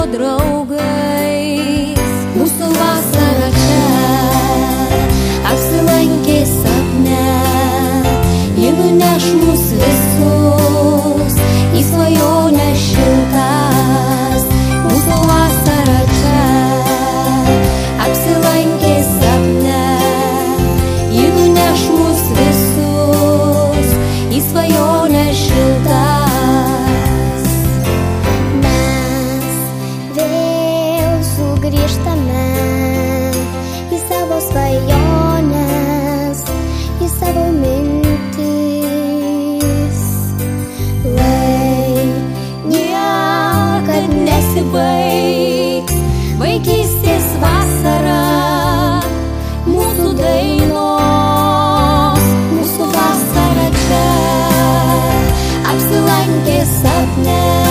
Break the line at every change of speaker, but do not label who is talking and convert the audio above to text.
draugais. Mūsų vasara čia apsilankė sapne, ji nuneš mus visus į svajonę šiltas. Mūsų vasara čia apsilankė sapne, ji nuneš mus visus į svajonę šiltas.
Mes vėl sugrįžtame į savo svajones, į savo mintis. Lai niekad nesibaigs vaikystės vasara, mūsų dainos. Mūsų vasara čia apsilankė sapne,